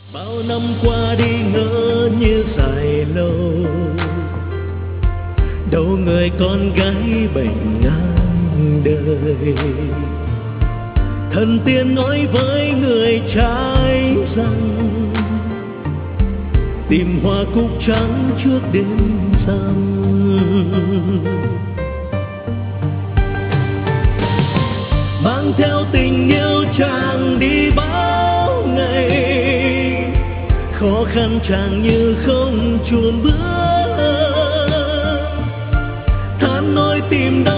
Bao năm qua đi ngỡ như dài lâu, đâu người con gái bệnh ngang đời. Thần tiên nói với người trai rằng tìm hoa cúc trắng trước đêm rằm. Mang theo tình yêu chàng đi bao ngày, khó khăn chàng như không chùn bước. Than nói tìm đâu